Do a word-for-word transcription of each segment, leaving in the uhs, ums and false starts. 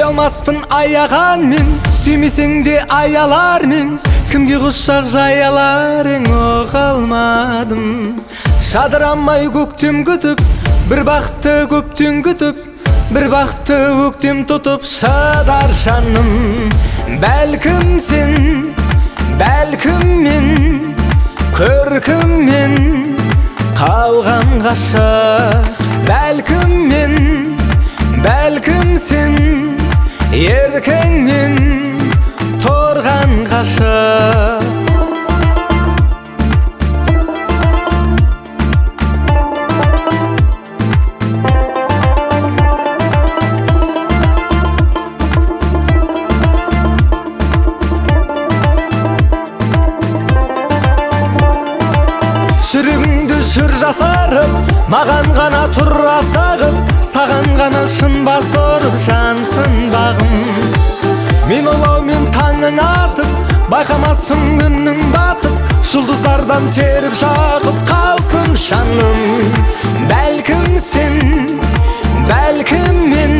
алмаспын аяған мен, сүймесең де аялар мен. Кімге құшақ жаялар ең оға алмадым. Жадырамай көктем күтіп, бір бақты көптен күтіп, бір бақты өктем тұтып шадар жаным. Бәлкім сен, бәлкім мен, көркіммен қалған ғашық. Бәлкім мен, бәлкім сен, еркіңнен тұрған ғашық. Жүрегіңді жүр жасарып, маған ғана тұр асағып, саған ғана шын бас ұрып жансың бағым. Мен олаумен таңың атып, байқамасын күннің батып, жұлдыздардан теріп жағып қалсын жаным. Бәлкім сен, бәлкім мен,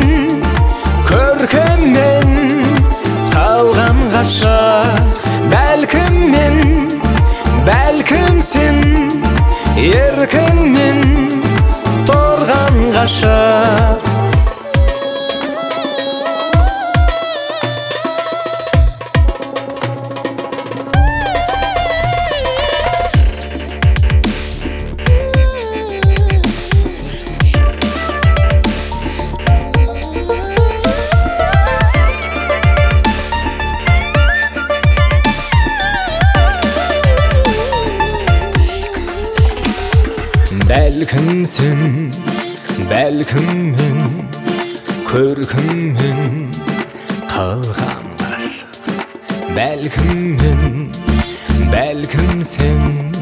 көркіммен қалған ғашық. Бәлкім мен, бәлкім сен, еркіңнен тұрған ғашық. Бәлкім сен, бәлкім мен, көркіммен қалған ғашық. Бәлкім мен, бәлкім сен,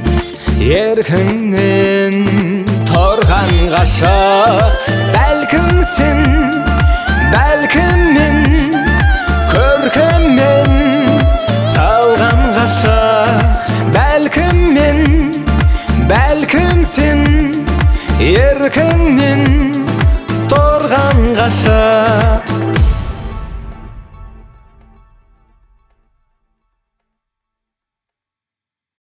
еркіңнен тұрған ғашық. Бәлкім сен, бәлкім мен, көркіммен қалған ғашық. Бәлкім мен, бәлкім сен, еркіңнен тұрған ғашық.